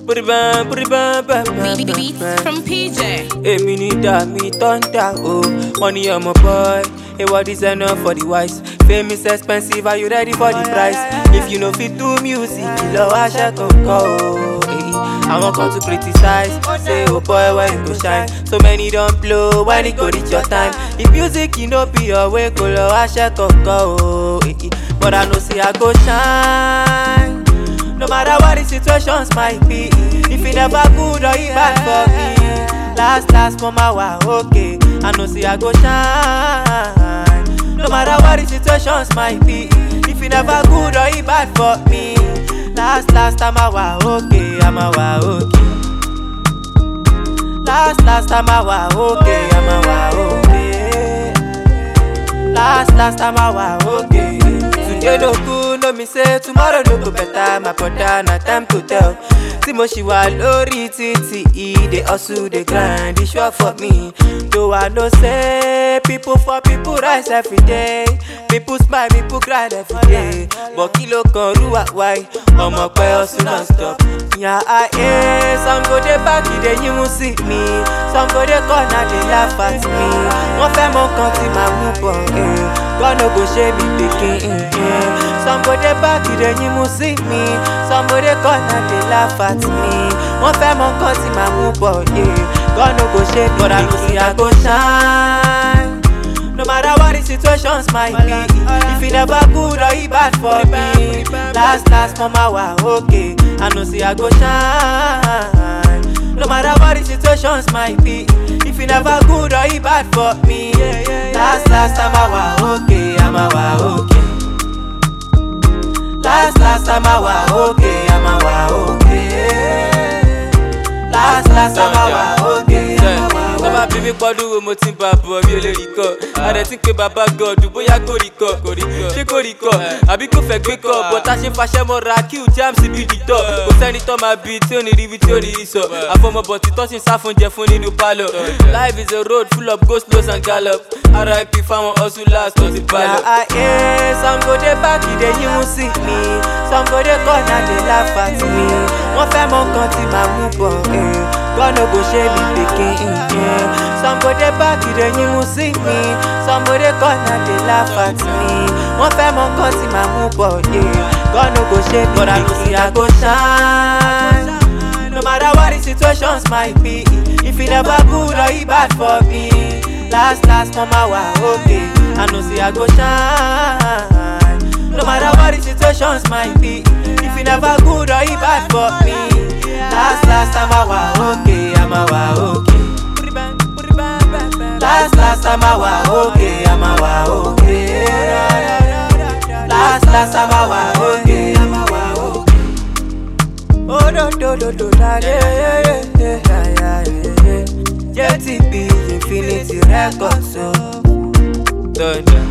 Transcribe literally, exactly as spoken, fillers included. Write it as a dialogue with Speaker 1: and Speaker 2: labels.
Speaker 1: Put it bang, put it bang, bang, bang, bang.
Speaker 2: Beats from P J.
Speaker 1: Hey, me need that, me thunder, oh. Money on my boy. Hey, what is enough for the wise? Fame is expensive, are you ready for the price? If you know fit do music, you know I shall go, go. Hey, I won't come to criticize. Say, oh boy, where you go shine? So many don't blow, when it go reach your time. If music, you know, be your way, go low, I shall go, go. Hey, but I know, see, I go shine. No matter what the situations might be, if it never good or it bad for me, last, last, mama, wow, okay. I know, see, I go shine. No matter what the situations might be, if it never good or it bad for me, last, last, I'm a wow, okay, I'm a wow, okay. Last, last, I'm a wow, okay, I'm a wow, okay. Last, last, I'm a wow, okay. Today no good, no me say tomorrow no go better. My brother, na time to tell. Timo Shiwa lori titi, they hustle, they grind, they sure for me. Though I know say people for people rise every day. People smile, people cry every day. But kilo kan ruwa why? Omo pe hustle non stop. Yeah, I eh, some go dey back, they you won't see me. Some go dey corner, they laugh at me. One fẹ́ mọ kan tí màá mú bọ̀, eh. God no go shame me pikin, eh. Some go dey back, they you won't see me. Some go dey corner, they laugh at me. One fẹ́ mọ kan tí màá mú bọ̀, eh. God no go shame me, but I know see I go shine. No matter what the situations might be, if it never good or it bad for me, last, last, mama, wow, okay. I know see I go shine. No matter what the situations might be, if it never good or it bad for me, last, last, I'm a wow, okay, I'm a wow, okay. Last, last, I'm a wow, okay, I'm a wow, okay. Last, last, I'm a wow, okay, I'm a wow. Sama baby pọ̀dù mo ti bá bọ̀ bí olórí kọ́. Adé tí ń pe bàbá God bóyá kò rí kọ́. Ṣé kò rí kọ́? Àbí kò fẹ́ gbé kọ́? Bọ́tà ṣe ń faṣẹ́ mọ́ra kí o jam sí bí dìtọ̀. Kò sẹ́ni tó máa bí tí ò ní rí bí tí ò ní rí sọ. Àfọmọ́bọ̀ tí tọ́sí ń sá fún jẹ fún nínú pálọ̀. Life is a road full of go slows and gallop. R I P fáwọn hustlers tó ti pálọ̀. Some go dey back, they you won't see me. Some go dey corner, they laugh at me. Wọ́n fẹ́ mọ kan tí màá mú bọ̀, eh. God no go shame me pikin, yeah. Some go dey back, they you won't see me. Some go dey corner, they laugh at me. Wọ́n fẹ́ mọ kan tí màá mú bọ̀, yeah. God no go shame me, but I know see I go shine. No matter what the situations might be, if it never good or it bad for me, last, last, mama, wow, okay. I know see I go shine. No matter what the situations might be, if it never good or it bad for me, last, last, I'm a wow, okay, I'm a wow, okay. Last, last, I'm a wow, okay, I'm a wow, okay. Last, last, I'm a wow, okay, I'm a wow, okay. Oh, do, do, do, do, da, yeah, yeah, yeah, yeah, yeah, yeah. J T B, Infinity Records, so. Done.